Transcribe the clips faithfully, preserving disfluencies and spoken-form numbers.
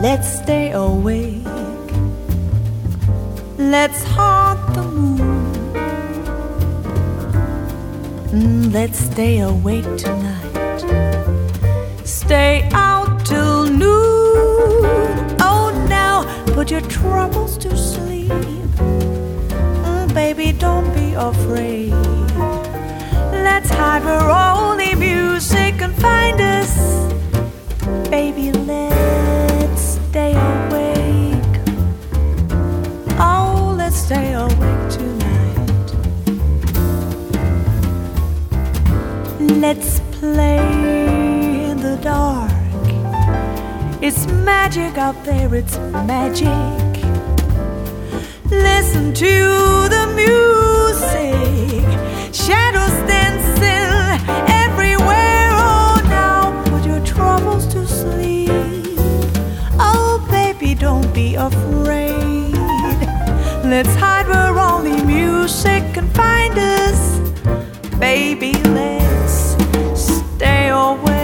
let's stay awake. Let's haunt the moon. Mm, let's stay awake tonight. Stay out till noon. Oh, now put your troubles to sleep. Mm, baby, don't be afraid. Let's hide where only music can find us. Baby, let's stay awake. Oh, let's stay awake tonight. Let's play in the dark. It's magic out there, it's magic. Listen to the music. Shadows dancing everywhere. Oh, now put your troubles to sleep. Oh, baby, don't be afraid. Let's hide where only music can find us. Baby, let's stay awake.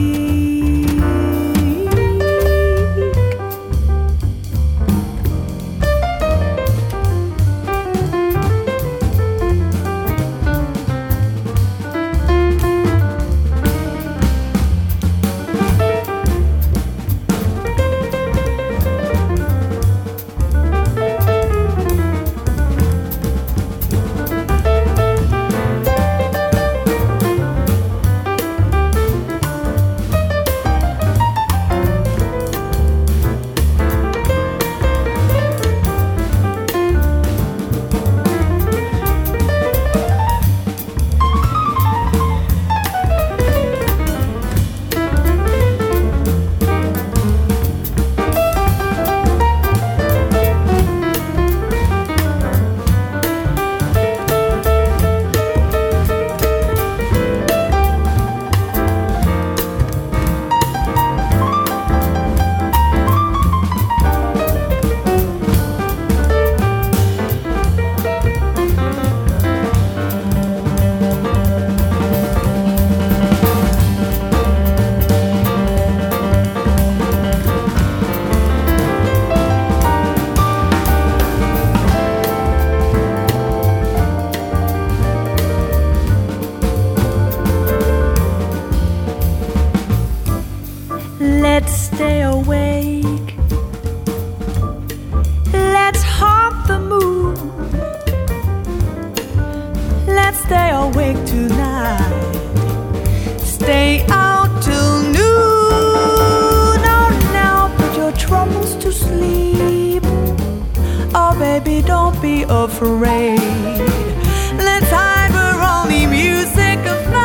Let's stay awake. Let's haunt the moon. Let's stay awake tonight. Stay out till noon. Oh, now put your troubles to sleep. Oh, baby, don't be afraid. Let's hide where only music can fly.